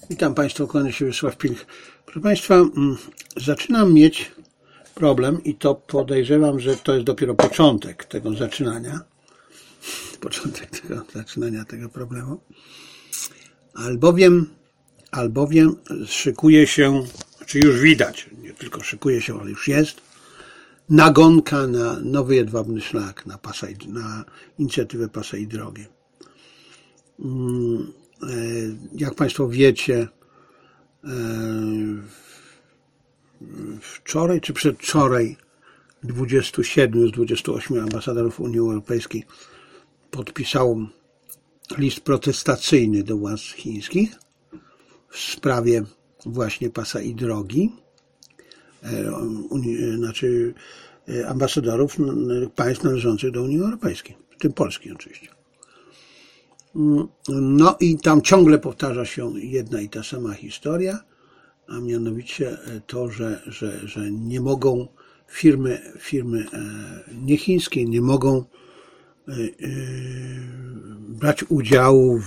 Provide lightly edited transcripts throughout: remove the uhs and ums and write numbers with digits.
Witam Państwa, kłaniam się Wiesław Pilch. Proszę Państwa, zaczynam mieć problem i to podejrzewam, że to jest dopiero początek tego zaczynania. Początek tego zaczynania tego problemu. Albowiem szykuje się, czy już widać, nie tylko szykuje się, ale już jest, nagonka na nowy jedwabny szlak, na inicjatywę Pasa i Drogi. Jak Państwo wiecie, wczoraj czy przedwczoraj 27 z 28 ambasadorów Unii Europejskiej podpisało list protestacyjny do władz chińskich w sprawie właśnie Pasa i Drogi, znaczy ambasadorów państw należących do Unii Europejskiej, w tym Polski oczywiście. No i tam ciągle powtarza się jedna i ta sama historia, a mianowicie to, że nie mogą firmy niechińskie nie mogą brać udziału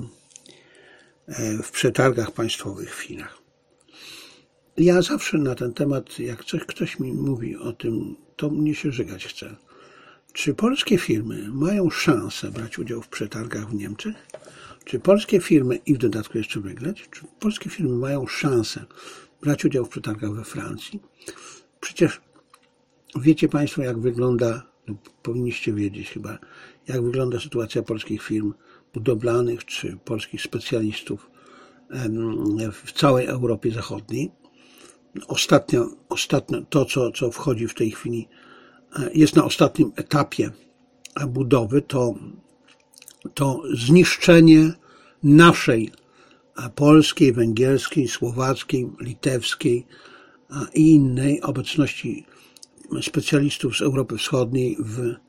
w przetargach państwowych w Chinach. Ja zawsze na ten temat, jak ktoś mi mówi o tym, to mnie się żygać chce. Czy polskie firmy mają szansę brać udział w przetargach w Niemczech? Czy polskie firmy, i w dodatku jeszcze wygrać, czy polskie firmy mają szansę brać udział w przetargach we Francji? Przecież wiecie Państwo, jak wygląda, powinniście wiedzieć chyba, jak wygląda sytuacja polskich firm budowlanych czy polskich specjalistów w całej Europie Zachodniej. Ostatnio to, co wchodzi w tej chwili, jest na ostatnim etapie budowy, to zniszczenie naszej polskiej, węgierskiej, słowackiej, litewskiej i innej obecności specjalistów z Europy Wschodniej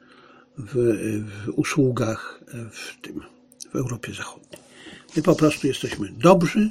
w usługach w Europie Zachodniej. My po prostu jesteśmy dobrzy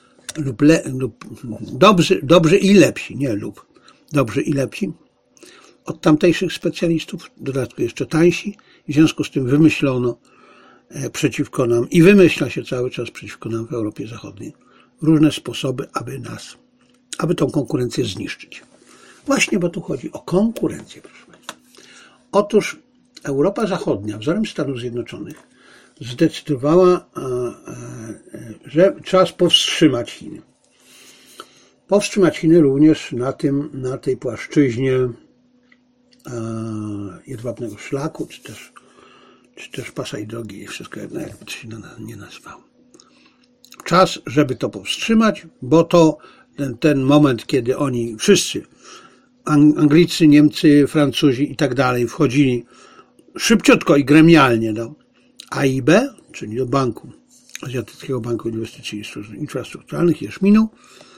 dobrzy i lepsi, nie lub, dobrzy i lepsi od tamtejszych specjalistów, w dodatku jeszcze tańsi, w związku z tym wymyślono przeciwko nam i wymyśla się cały czas przeciwko nam w Europie Zachodniej różne sposoby, aby tą konkurencję zniszczyć. Właśnie, bo tu chodzi o konkurencję, proszę Państwa. Otóż Europa Zachodnia, wzorem Stanów Zjednoczonych, zdecydowała, że czas powstrzymać Chiny. Powstrzymać Chiny również na tej płaszczyźnie jedwabnego szlaku, czy też Pasa i Drogi, i wszystko jedno, jakby to się nie nazywało. Czas, żeby to powstrzymać, bo to ten moment, kiedy oni wszyscy, Anglicy, Niemcy, Francuzi i tak dalej, wchodzili szybciutko i gremialnie do AIB, czyli do Azjatyckiego Banku Inwestycji Infrastrukturalnych, już minął.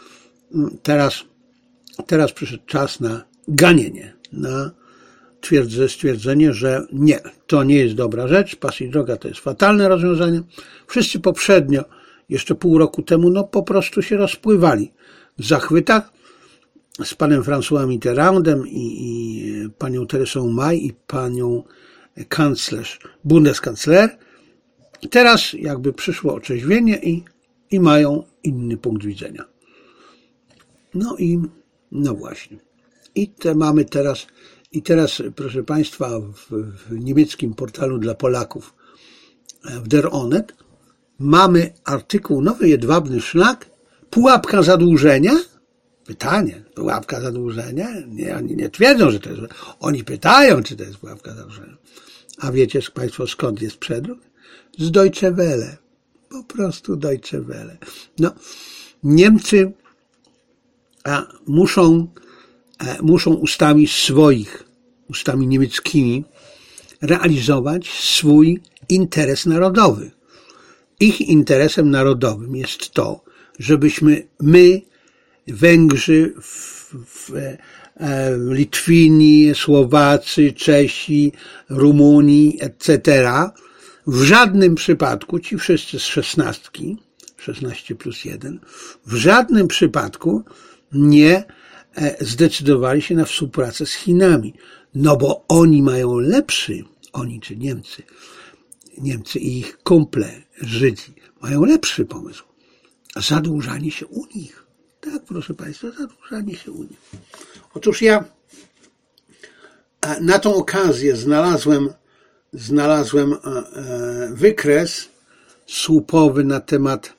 Teraz przyszedł czas na ganienie, na stwierdzenie, że nie, to nie jest dobra rzecz, Pas i Droga to jest fatalne rozwiązanie. Wszyscy poprzednio, jeszcze pół roku temu, po prostu się rozpływali w zachwytach z panem François Mitterrandem i panią Teresą May i panią Bundeskancler. Teraz jakby przyszło otrzeźwienie i mają inny punkt widzenia. No właśnie. I teraz, proszę Państwa, w niemieckim portalu dla Polaków, w Der Onet, mamy artykuł Nowy Jedwabny Szlak, pułapka zadłużenia? Pytanie, pułapka zadłużenia? Nie, oni nie twierdzą, że to jest. Oni pytają, czy to jest pułapka zadłużenia. A wiecie Państwo, skąd jest przedruk? Z Deutsche Welle. Po prostu Deutsche Welle. Niemcy muszą ustami niemieckimi realizować swój interes narodowy. Ich interesem narodowym jest to, żebyśmy my, Węgrzy, Litwini, Słowacy, Czesi, Rumuni, etc., w żadnym przypadku, ci wszyscy z 16 plus 1, w żadnym przypadku nie zdecydowali się na współpracę z Chinami. Bo oni mają lepszy, oni czy Niemcy i ich kumple, Żydzi, mają lepszy pomysł. zadłużanie się u nich. Tak, proszę Państwa, zadłużanie się u nich. Otóż ja na tą okazję znalazłem wykres słupowy na temat,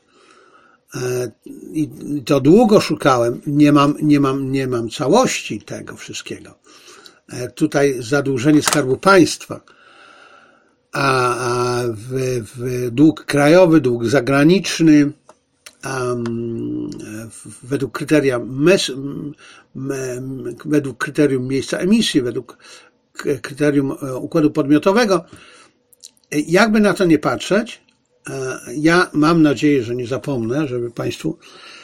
i to długo szukałem, nie mam całości tego wszystkiego. Tutaj zadłużenie Skarbu Państwa, a w dług krajowy, dług zagraniczny, według kryterium miejsca emisji, według kryterium układu podmiotowego. Jakby na to nie patrzeć, ja mam nadzieję, że nie zapomnę, żeby Państwu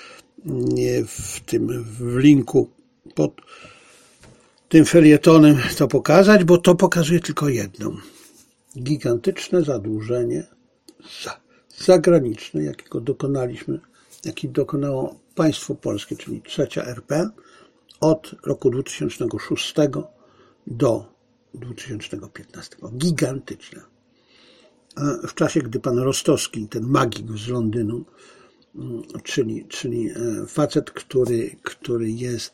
w linku pod tym felietonem to pokazać, bo to pokazuje tylko jedno. Gigantyczne zadłużenie zagraniczne, jakiego dokonało państwo polskie, czyli trzecia RP, od roku 2006 do 2015. Gigantyczne. W czasie, gdy pan Rostowski, ten magik z Londynu, czyli facet, który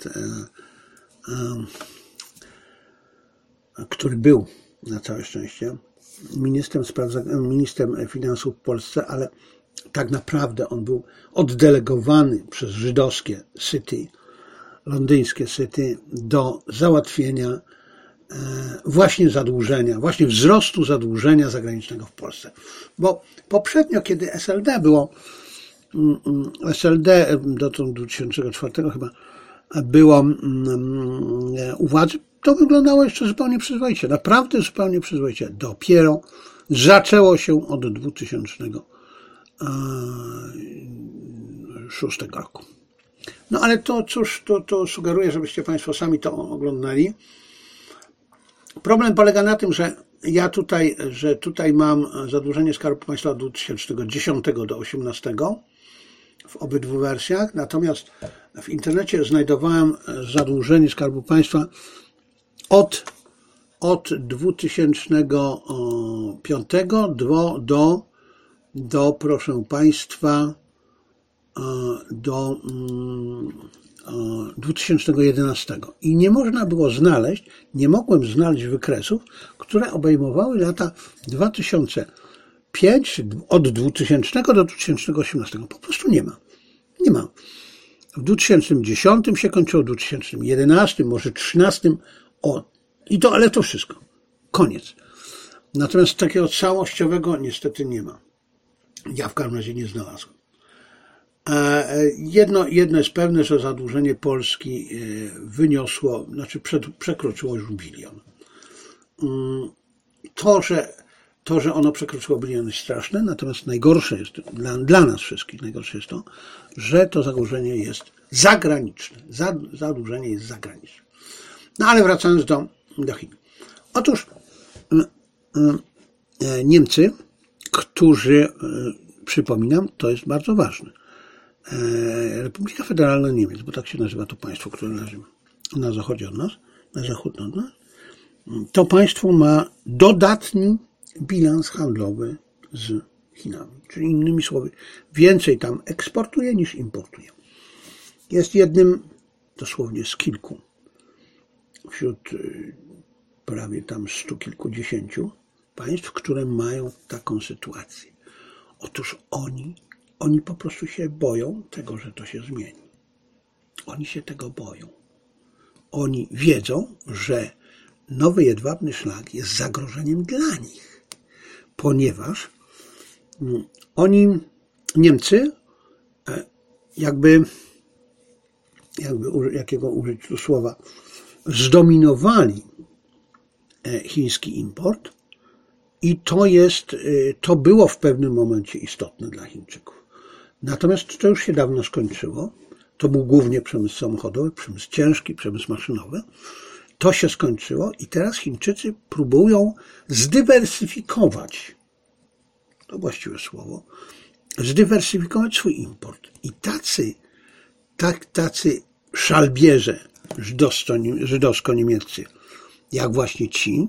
był na całe szczęście ministrem finansów w Polsce, ale tak naprawdę on był oddelegowany przez żydowskie City, londyńskie City, do załatwienia właśnie zadłużenia, właśnie wzrostu zadłużenia zagranicznego w Polsce. Bo poprzednio, kiedy SLD do 2004 chyba było u władzy, to wyglądało jeszcze zupełnie przyzwoicie, naprawdę zupełnie przyzwoicie. Dopiero zaczęło się od 2006 roku. No ale to cóż, to sugeruję, żebyście Państwo sami to oglądali. Problem polega na tym, że tutaj mam zadłużenie Skarbu Państwa od 2010 do 2018 w obydwu wersjach, natomiast w internecie znajdowałem zadłużenie Skarbu Państwa od 2005 do proszę Państwa, do 2011. I nie mogłem znaleźć wykresów, które obejmowały lata 2005, od 2000 do 2018. Po prostu nie ma. Nie ma. W 2010 się kończyło, w 2011, może 2013, ale to wszystko. Koniec. Natomiast takiego całościowego niestety nie ma. Ja w każdym razie nie znalazłem. Jedno jest pewne, że zadłużenie Polski wyniosło, przekroczyło już 1 bilion. To, że ono przekroczyło bilion, jest straszne, natomiast najgorsze jest, dla nas wszystkich najgorsze jest to, że to zadłużenie jest zagraniczne. Zadłużenie jest zagraniczne. No ale wracając do Chin. Otóż Niemcy, którzy, przypominam, to jest bardzo ważne, Republika Federalna Niemiec, bo tak się nazywa to państwo, które leży na zachodzie od nas, na zachód od nas, to państwo ma dodatni bilans handlowy z Chinami. Czyli innymi słowy, więcej tam eksportuje niż importuje. Jest jednym dosłownie z kilku wśród prawie tam 100 kilkudziesięciu państw, które mają taką sytuację. Otóż oni po prostu się boją tego, że to się zmieni. Oni się tego boją. Oni wiedzą, że nowy jedwabny szlak jest zagrożeniem dla nich, ponieważ Niemcy, jakiego użyć tu słowa, zdominowali chiński import i to było w pewnym momencie istotne dla Chińczyków. Natomiast to już się dawno skończyło. To był głównie przemysł samochodowy, przemysł ciężki, przemysł maszynowy. To się skończyło i teraz Chińczycy próbują zdywersyfikować, to właściwe słowo, zdywersyfikować swój import. I tacy szalbierze żydowsko-niemieccy, jak właśnie ci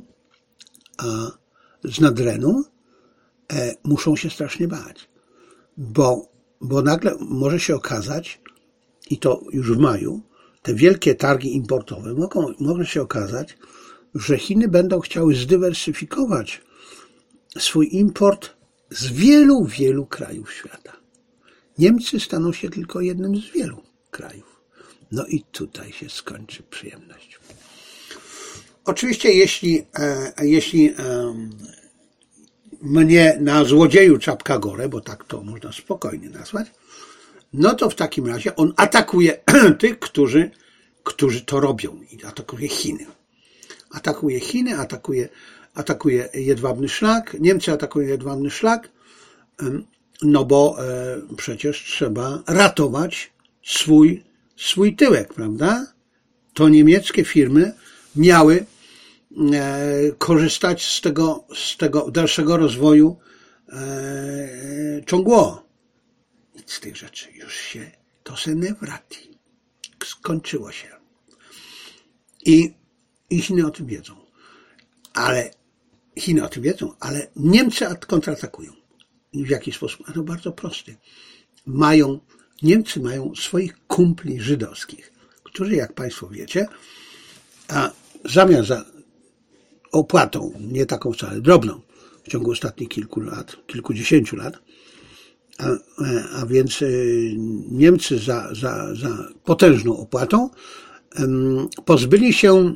z Nadrenu, muszą się strasznie bać, bo bo nagle może się okazać, i to już w maju, te wielkie targi importowe, może się okazać, że Chiny będą chciały zdywersyfikować swój import z wielu, wielu krajów świata. Niemcy staną się tylko jednym z wielu krajów. No i tutaj się skończy przyjemność. Oczywiście, jeśli mnie na złodzieju czapka gore, bo tak to można spokojnie nazwać, no to w takim razie on atakuje tych, którzy to robią i atakuje Chiny. Atakuje Chiny, atakuje Jedwabny Szlak, Niemcy atakują Jedwabny Szlak, no bo przecież trzeba ratować swój tyłek, prawda? To niemieckie firmy miały korzystać z tego dalszego rozwoju Chongguo. Nic z tych rzeczy już się, to se nie wrati. Skończyło się. I Chiny o tym wiedzą. Ale Niemcy kontratakują. I w jaki sposób? A to bardzo prosty. Niemcy mają swoich kumpli żydowskich, którzy, jak Państwo wiecie, a zamiast za opłatą, nie taką wcale drobną, w ciągu ostatnich kilkudziesięciu lat, a więc Niemcy za potężną opłatą pozbyli się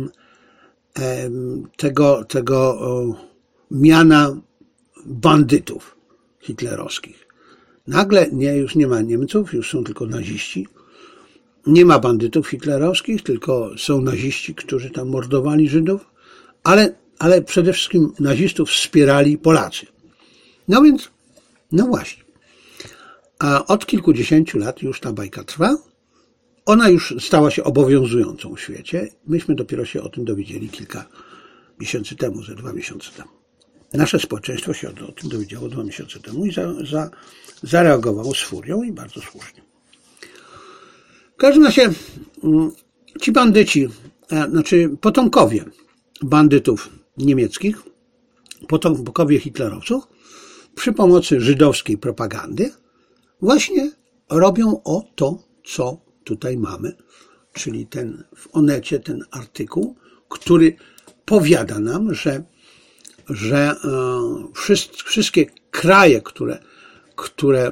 tego miana bandytów hitlerowskich. Nagle już nie ma Niemców, już są tylko naziści. Nie ma bandytów hitlerowskich, tylko są naziści, którzy tam mordowali Żydów, ale przede wszystkim nazistów wspierali Polacy. No więc, no właśnie. A od kilkudziesięciu lat już ta bajka trwa. Ona już stała się obowiązującą w świecie. Myśmy dopiero się o tym dowiedzieli kilka miesięcy temu, 2 miesiące temu. Nasze społeczeństwo się o tym dowiedziało 2 miesiące temu i zareagowało z furią i bardzo słusznie. W każdym razie ci bandyci, znaczy potomkowie bandytów niemieckich, potomkowie hitlerowców, przy pomocy żydowskiej propagandy właśnie robią to, co tutaj mamy, czyli w Onecie ten artykuł, który powiada nam, że wszystkie kraje, które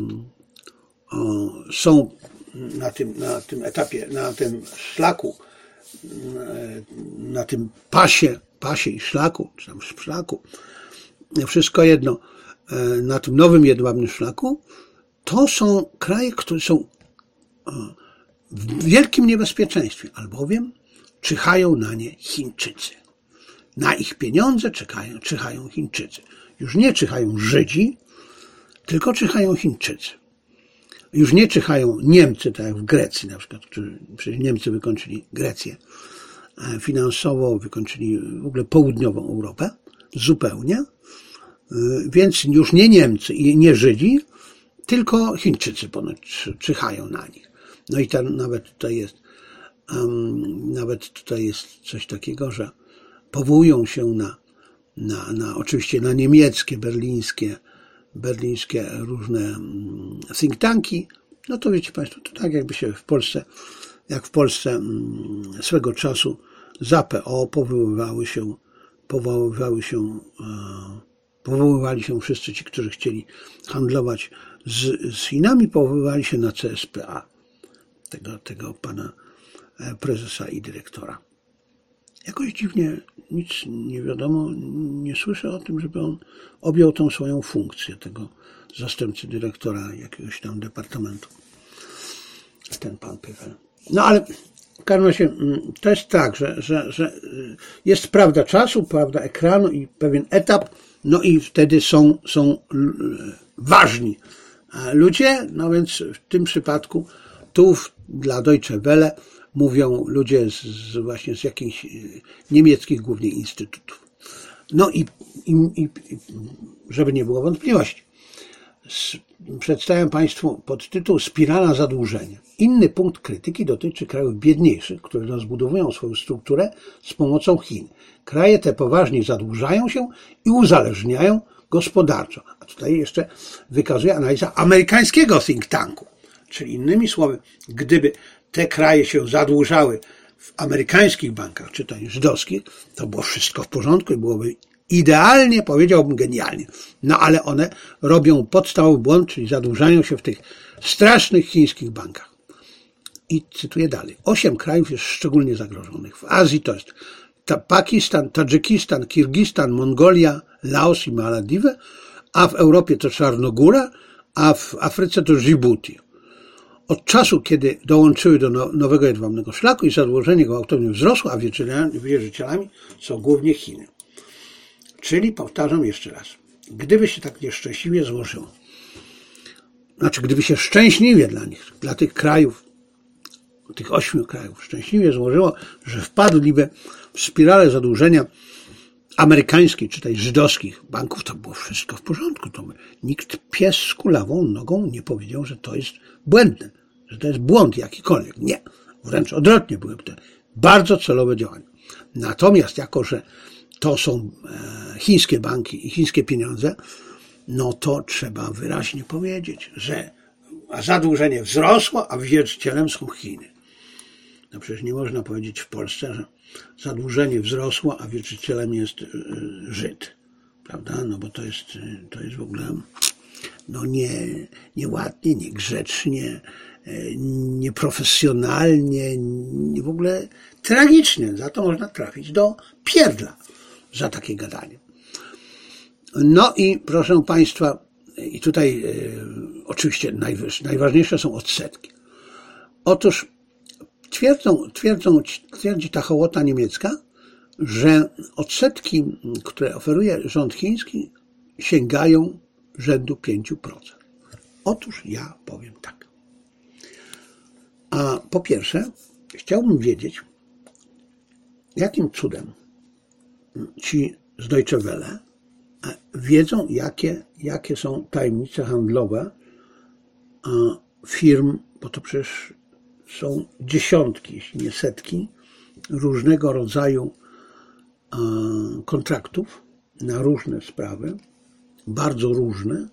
są na tym etapie, na tym szlaku, na tym pasie i szlaku, czy tam szlaku, wszystko jedno, na tym nowym jedwabnym szlaku, to są kraje, które są w wielkim niebezpieczeństwie, albowiem czyhają na nie Chińczycy. Na ich pieniądze czyhają Chińczycy. Już nie czyhają Żydzi, tylko czyhają Chińczycy. Już nie czyhają Niemcy, tak jak w Grecji na przykład, przecież Niemcy wykończyli Grecję finansowo, wykończyli w ogóle południową Europę zupełnie, więc już nie Niemcy i nie Żydzi, tylko Chińczycy ponoć czyhają na nich. No i nawet tutaj jest coś takiego, że powołują się oczywiście na niemieckie, berlińskie różne think tanki. No to wiecie Państwo, to tak jakby się w Polsce swego czasu za PO powoływali się wszyscy ci, którzy chcieli handlować z Chinami, powoływali się na CSPA, tego pana prezesa i dyrektora. Jakoś dziwnie nic nie wiadomo, nie słyszę o tym, żeby on objął tą swoją funkcję, tego zastępcy dyrektora jakiegoś tam departamentu. Ten pan Pyfel. No ale w każdym razie to jest tak, że jest prawda czasu, prawda ekranu i pewien etap, no i wtedy są ważni ludzie, no więc w tym przypadku tu dla Deutsche Welle mówią ludzie właśnie z jakichś niemieckich głównie instytutów. No i żeby nie było wątpliwości, przedstawiam Państwu podtytuł Spirala zadłużenia. Inny punkt krytyki dotyczy krajów biedniejszych, które rozbudowują swoją strukturę z pomocą Chin. Kraje te poważnie zadłużają się i uzależniają gospodarczo. A tutaj jeszcze wykazuje analiza amerykańskiego think tanku. Czyli innymi słowy, gdyby te kraje się zadłużały w amerykańskich bankach, czy to żydowskich, to było wszystko w porządku i byłoby idealnie, powiedziałbym genialnie. No ale one robią podstawowy błąd, czyli zadłużają się w tych strasznych chińskich bankach. I cytuję dalej. 8 krajów jest szczególnie zagrożonych. W Azji to jest Pakistan, Tadżykistan, Kirgistan, Mongolia, Laos i Malediwy, a w Europie to Czarnogóra, a w Afryce to Dżibuti. Od czasu, kiedy dołączyły do nowego jedwabnego szlaku i zadłużenie gwałtownie wzrosło, a wierzycielami są głównie Chiny. Czyli, powtarzam jeszcze raz, gdyby się tak nieszczęśliwie złożyło, gdyby się szczęśliwie dla nich, dla tych krajów, tych 8 krajów szczęśliwie złożyło, że wpadliby w spiralę zadłużenia amerykańskich, czy też żydowskich banków, to było wszystko w porządku. To nikt pies z kulawą nogą nie powiedział, że to jest błędne, że to jest błąd jakikolwiek. Nie. Wręcz odwrotnie były to bardzo celowe działania. Natomiast jako, że to są chińskie banki i chińskie pieniądze, no to trzeba wyraźnie powiedzieć, że zadłużenie wzrosło, a wierzycielem są Chiny. No przecież nie można powiedzieć w Polsce, że zadłużenie wzrosło, a wierzycielem jest Żyd. Prawda? No bo to jest w ogóle nieładnie, niegrzecznie, nieprofesjonalnie, w ogóle tragicznie. Za to można trafić do pierdla za takie gadanie. No i proszę Państwa, i tutaj oczywiście najważniejsze są odsetki. Otóż twierdzi ta hołota niemiecka, że odsetki, które oferuje rząd chiński, sięgają rzędu 5%. Otóż ja powiem tak. A po pierwsze, chciałbym wiedzieć, jakim cudem ci z Deutsche Welle wiedzą, jakie są tajemnice handlowe firm, bo to przecież są dziesiątki, jeśli nie setki, różnego rodzaju kontraktów na różne sprawy, bardzo różne.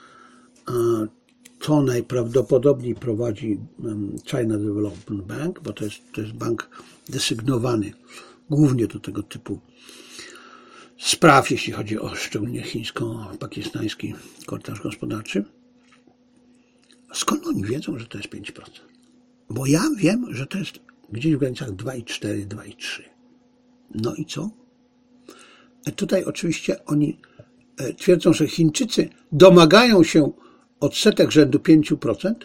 To najprawdopodobniej prowadzi China Development Bank, bo to jest bank desygnowany głównie do tego typu spraw, jeśli chodzi o szczególnie chińsko-pakistański korytarz gospodarczy. Skąd oni wiedzą, że to jest 5%? Bo ja wiem, że to jest gdzieś w granicach 2,4, 2,3. No i co? Tutaj oczywiście oni twierdzą, że Chińczycy domagają się odsetek rzędu 5%,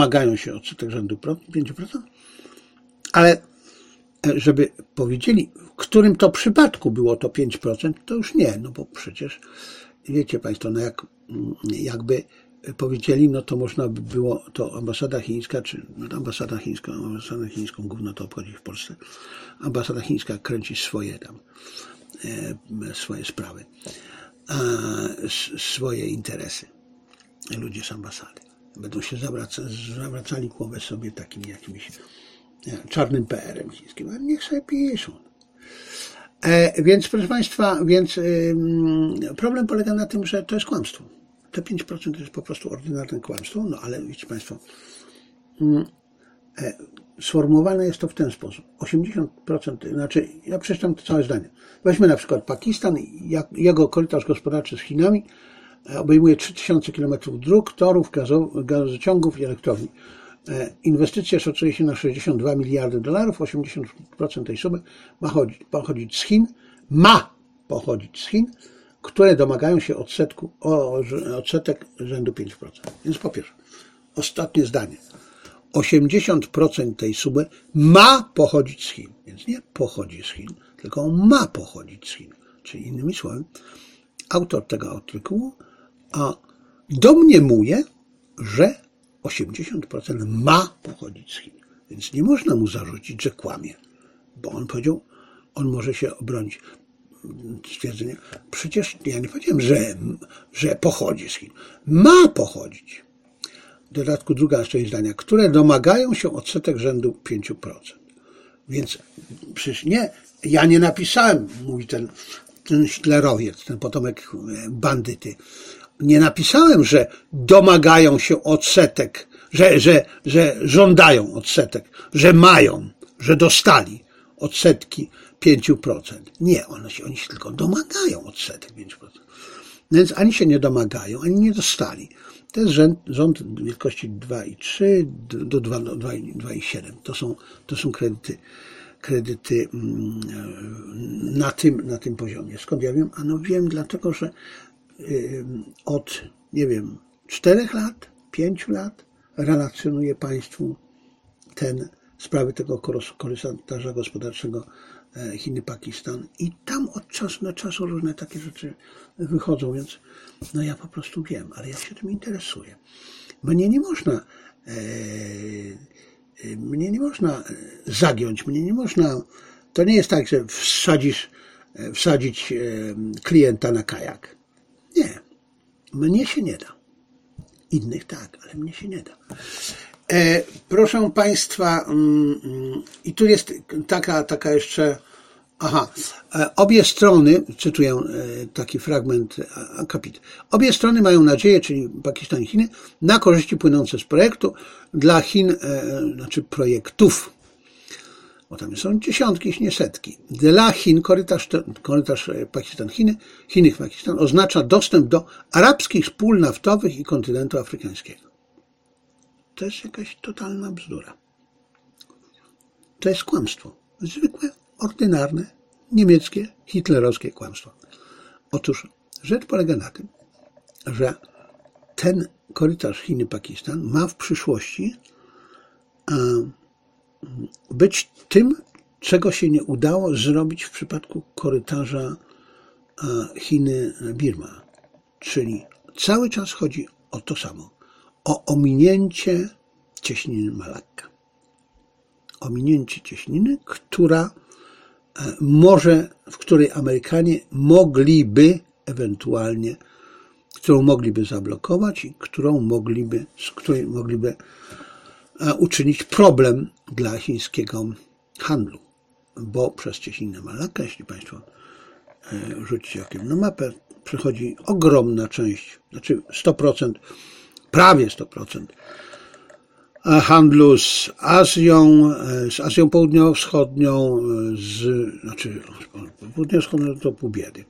ale żeby powiedzieli, w którym to przypadku było to 5%, to już nie, no bo przecież wiecie Państwo, no jakby powiedzieli, no to można by było, to ambasada chińska, czy ambasada chińską gówno to obchodzi w Polsce, ambasada chińska kręci swoje sprawy, swoje interesy. Ludzie z ambasady będą się zawracali głowę sobie takim jakimś czarnym PR-em chińskim, ale niech sobie piszą. Więc proszę Państwa, problem polega na tym, że to jest kłamstwo. Te 5% to jest po prostu ordynarne kłamstwo, no ale wiecie Państwo, sformułowane jest to w ten sposób. 80%, znaczy ja przeczytam to całe zdanie. Weźmy na przykład Pakistan, jego korytarz gospodarczy z Chinami obejmuje 3000 km dróg, torów, gazociągów i elektrowni. Inwestycje szacuje się na $62 miliardy, 80% tej sumy ma pochodzić z Chin, które domagają się odsetek rzędu 5%. Więc po pierwsze, ostatnie zdanie. 80% tej sumy ma pochodzić z Chin. Więc nie pochodzi z Chin, tylko ma pochodzić z Chin. Czyli innymi słowy, autor tego artykułu domniemuje, że 80% ma pochodzić z Chin. Więc nie można mu zarzucić, że kłamie. Bo on powiedział, on może się obronić stwierdzeniem, przecież ja nie powiedziałem, że pochodzi z Chin. Ma pochodzić. W dodatku druga część zdania, które domagają się odsetek rzędu 5%. Więc przecież nie, ja nie napisałem, mówi ten hitlerowiec, ten potomek bandyty. Nie napisałem, że domagają się odsetek, że żądają odsetek, że mają, że dostali odsetki 5%. Nie, oni się tylko domagają odsetek 5%. Więc ani się nie domagają, ani nie dostali. To jest rząd wielkości 2,3 do 2,7. To są kredyty na tym poziomie. Skąd ja wiem? Ano wiem dlatego, że od, nie wiem, 4 lat, 5 lat relacjonuję Państwu sprawy tego korytarza gospodarczego Chiny-Pakistan i tam od czasu na czas różne takie rzeczy wychodzą, więc no ja po prostu wiem, ale ja się tym interesuję. Mnie nie można zagiąć, to nie jest tak, że wsadzić klienta na kajak. Nie, mnie się nie da. Innych tak, ale mnie się nie da. Proszę Państwa, i tu jest taka jeszcze, obie strony, cytuję taki fragment akapit, obie strony mają nadzieję, czyli Pakistan i Chiny, na korzyści płynące z projektu dla Chin, znaczy projektów, bo tam są dziesiątki, jeśli nie setki. Dla Chin korytarz Chiny-Pakistan oznacza dostęp do arabskich pól naftowych i kontynentu afrykańskiego. To jest jakaś totalna bzdura. To jest kłamstwo. Zwykłe, ordynarne, niemieckie, hitlerowskie kłamstwo. Otóż rzecz polega na tym, że ten korytarz Chiny-Pakistan ma w przyszłości być tym, czego się nie udało zrobić w przypadku korytarza Chiny-Birma. Czyli cały czas chodzi o to samo. O ominięcie cieśniny Malakka. Ominięcie cieśniny, w której Amerykanie którą mogliby zablokować i z której mogliby uczynić problem dla chińskiego handlu. Bo przez cieśninę Malakka, jeśli Państwo rzucicie okiem na mapę, przechodzi ogromna część, znaczy 100%, prawie 100% handlu z Azją Południowo-Wschodnią, południowo-wschodnią to pół biedy,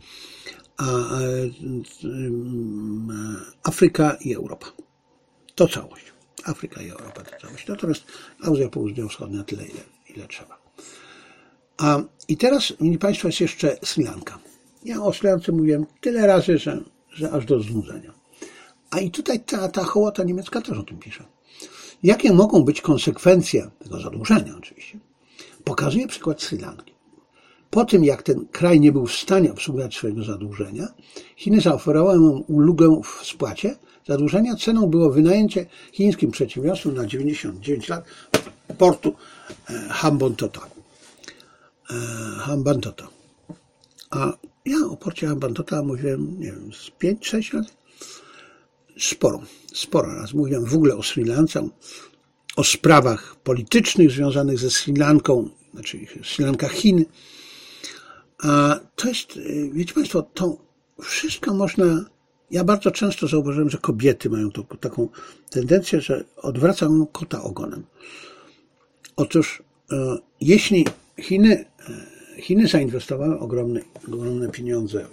Afryka i Europa. To całość. Afryka i Europa to całość. Natomiast Azja Południowo-Wschodnia tyle, ile trzeba. I teraz, mili Państwo, jest jeszcze Sri Lanka. Ja o Sri Lance mówiłem tyle razy, że aż do znudzenia. A i tutaj ta hołota niemiecka też o tym pisze. Jakie mogą być konsekwencje tego zadłużenia oczywiście? Pokazuje przykład Sri Lanki. Po tym, jak ten kraj nie był w stanie obsługiwać swojego zadłużenia, Chiny zaoferowały mu ulgę w spłacie zadłużenia. Ceną było wynajęcie chińskim przedsiębiorstwom na 99 lat portu Hambantota. A ja o porcie Hambantota mówiłem, nie wiem, z 5-6 lat. Sporo raz mówiłem w ogóle o Sri Lance, o sprawach politycznych związanych ze Sri Lanką, znaczy Sri Lanka Chiny. A to jest, wiecie Państwo, to wszystko można. Ja bardzo często zauważyłem, że kobiety mają taką tendencję, że odwracają kota ogonem. Otóż jeśli Chiny zainwestowały ogromne pieniądze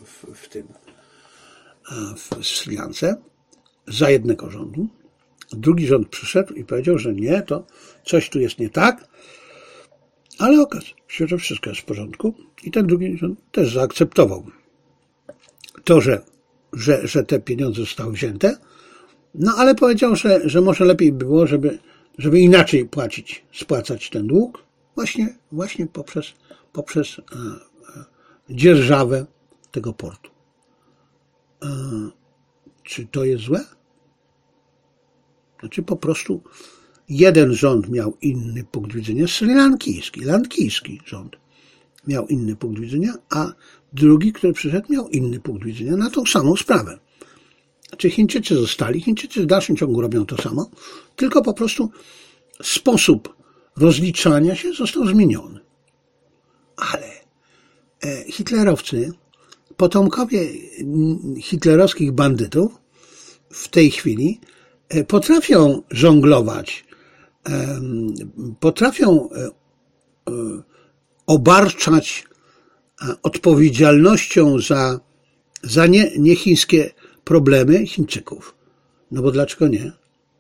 w Sri Lance za jednego rządu, drugi rząd przyszedł i powiedział, że nie, to coś tu jest nie tak, ale okazało się, że wszystko jest w porządku i ten drugi rząd też zaakceptował to, że te pieniądze zostały wzięte, no ale powiedział, że może lepiej było, żeby inaczej spłacać ten dług, właśnie poprzez dzierżawę tego portu. Czy to jest złe? Znaczy po prostu jeden rząd miał inny punkt widzenia, lankijski rząd miał inny punkt widzenia, a drugi, który przyszedł, miał inny punkt widzenia na tą samą sprawę. Znaczy Chińczycy zostali, Chińczycy w dalszym ciągu robią to samo, tylko po prostu sposób rozliczania się został zmieniony. Ale hitlerowcy potomkowie hitlerowskich bandytów w tej chwili potrafią żonglować, potrafią obarczać odpowiedzialnością za niechińskie problemy Chińczyków. No bo dlaczego nie?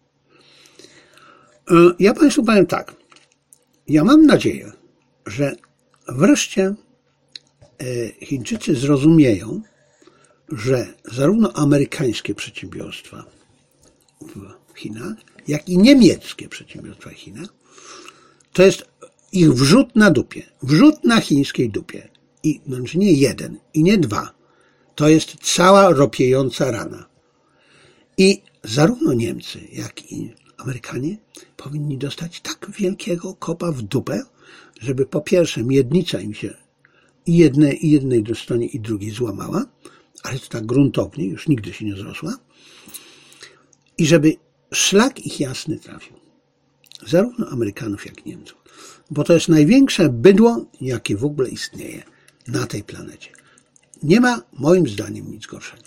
Ja Państwu powiem tak. Ja mam nadzieję, że wreszcie Chińczycy zrozumieją, że zarówno amerykańskie przedsiębiorstwa w Chinach, jak i niemieckie przedsiębiorstwa w Chinach, to jest ich wrzód na dupie, wrzód na chińskiej dupie. I znaczy nie jeden, i nie dwa. To jest cała ropiejąca rana. I zarówno Niemcy, jak i Amerykanie powinni dostać tak wielkiego kopa w dupę, żeby po pierwsze miednica im się i jednej stronie i drugiej złamała, ale to tak gruntownie, już nigdy się nie zrosła, i żeby szlak ich jasny trafił. Zarówno Amerykanów, jak i Niemców. Bo to jest największe bydło, jakie w ogóle istnieje na tej planecie. Nie ma, moim zdaniem, nic gorszego.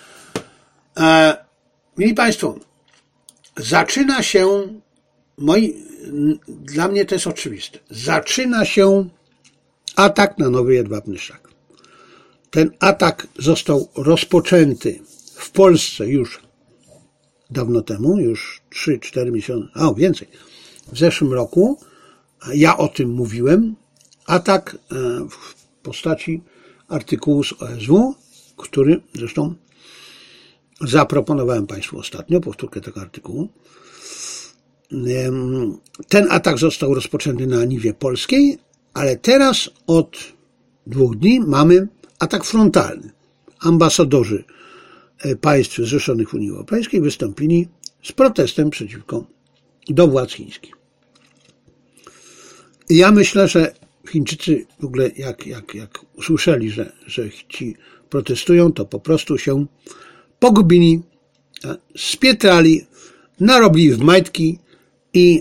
Mili Państwo, zaczyna się, dla mnie to jest oczywiste, zaczyna się atak na Nowy Jedwabny Szlak. Ten atak został rozpoczęty w Polsce już dawno temu, już 3-4 miesiące, więcej, w zeszłym roku. Ja o tym mówiłem. Atak w postaci artykułu z OSW, który zresztą zaproponowałem Państwu ostatnio, powtórkę tego artykułu. Ten atak został rozpoczęty na niwie polskiej, ale teraz od 2 dni mamy atak frontalny. Ambasadorzy państw zrzeszonych w Unii Europejskiej wystąpili z protestem do władz chińskich. I ja myślę, że Chińczycy w ogóle jak usłyszeli, że ci protestują, to po prostu się pogubili, spietrali, narobili w majtki i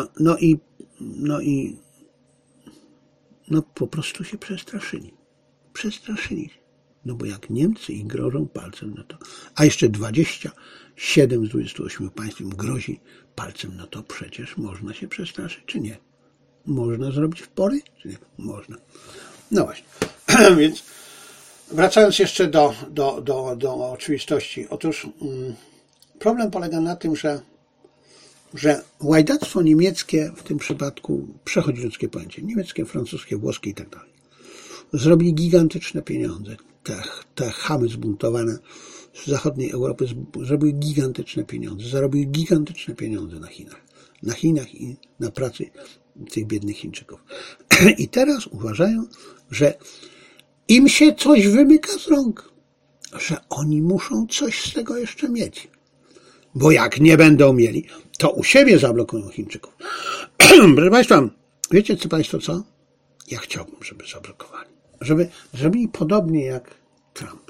po prostu się przestraszyli. Przestraszyli. No bo jak Niemcy ich grożą palcem, no to, a jeszcze 27 z 28 państw im grozi palcem, no to przecież można się przestraszyć, czy nie? Można zrobić wpory, czy nie? Można. No właśnie. Więc wracając jeszcze do oczywistości. Otóż problem polega na tym, że łajdactwo niemieckie w tym przypadku przechodzi ludzkie pojęcie. Niemieckie, francuskie, włoskie i tak dalej. Zrobili gigantyczne pieniądze. Te chamy zbuntowane z zachodniej Europy zrobiły gigantyczne pieniądze. Zarobiły gigantyczne pieniądze na Chinach. Na Chinach i na pracy tych biednych Chińczyków. I teraz uważają, że im się coś wymyka z rąk, że oni muszą coś z tego jeszcze mieć. Bo jak nie będą mieli, to u siebie zablokują Chińczyków. Proszę Państwa, wiecie Państwo co? Ja chciałbym, żeby zablokowali. Żeby zrobili podobnie jak Trump.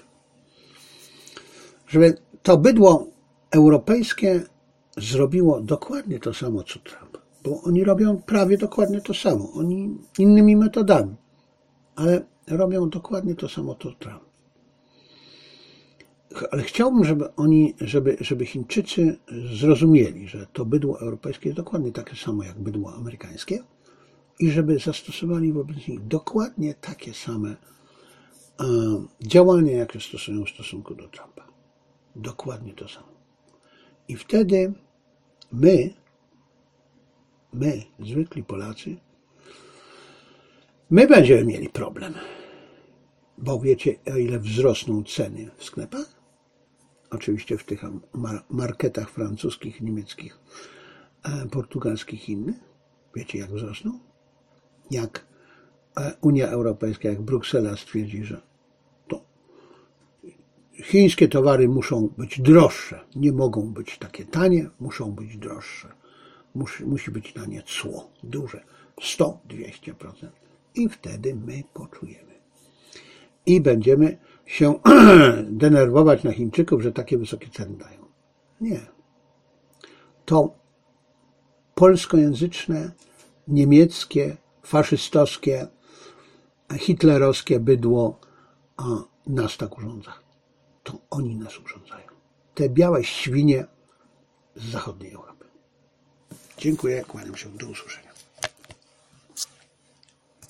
Żeby to bydło europejskie zrobiło dokładnie to samo, co Trump. Bo oni robią prawie dokładnie to samo. Oni innymi metodami. Ale robią dokładnie to samo, co Trump. Ale chciałbym, żeby Chińczycy zrozumieli, że to bydło europejskie jest dokładnie takie samo jak bydło amerykańskie i żeby zastosowali wobec nich dokładnie takie same działania, jakie stosują w stosunku do Trumpa. Dokładnie to samo. I wtedy my, zwykli Polacy, my będziemy mieli problem. Bo wiecie, o ile wzrosną ceny w sklepach? Oczywiście w tych marketach francuskich, niemieckich, portugalskich i innych. Wiecie, jak wzrosną? Jak Unia Europejska, jak Bruksela stwierdzi, że to chińskie towary muszą być droższe. Nie mogą być takie tanie, muszą być droższe. Musi być na nie cło duże. 100-200%. I wtedy my poczujemy. I będziemy się denerwować na Chińczyków, że takie wysokie ceny dają. Nie. To polskojęzyczne, niemieckie, faszystowskie, hitlerowskie bydło nas tak urządza. To oni nas urządzają. Te białe świnie z zachodniej Europy. Dziękuję, kłaniam się, do usłyszenia.